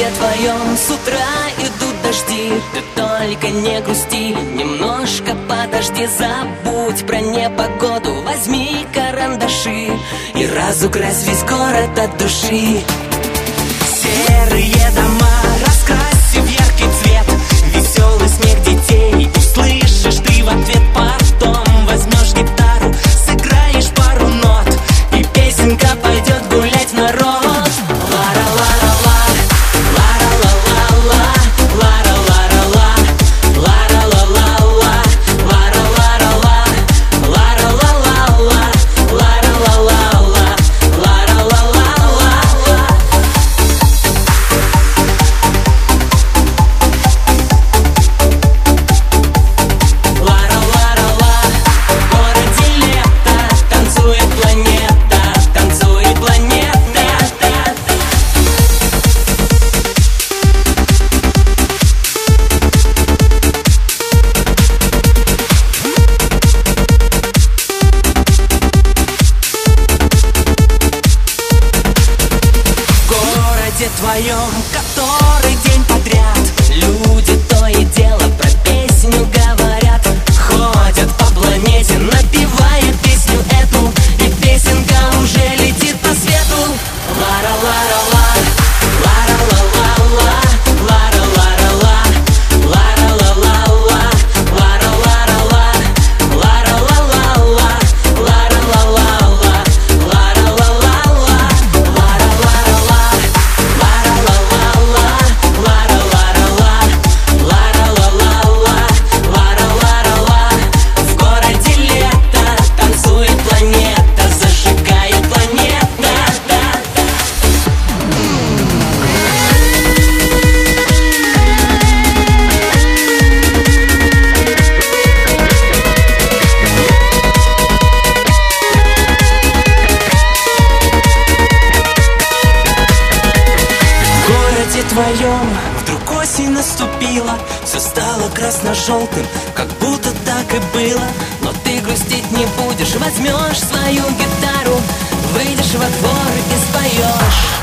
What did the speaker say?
городе твоем с утра идут дожди. Ты только не грусти, немножко подожди. Забудь про непогоду, возьми карандаши и разукрась весь город от души. Серые дома раскраси в яркий цвет, веселый смех детей услышишь ты в ответ. Потом возьмешь гитару, сыграешь пару нот, и песенка пойдет гулять в народ. Твоем, который день подряд люди то и дело про песню говорят. Ходят по планете, напевая песню эту, и песенка уже летит по свету. Лара-лара-ла, лара-ла-ла-ла, лара-лара-ла, лара-ла-ла-ла, лара-лара-ла, лара-ла-ла-ла, лара-ла-ла-ла, лара-ла-ла-ла. Твоем вдруг осень наступила, все стало красно-желтым, как будто так и было. Но ты грустить не будешь, возьмешь свою гитару, выйдешь во двор и споешь.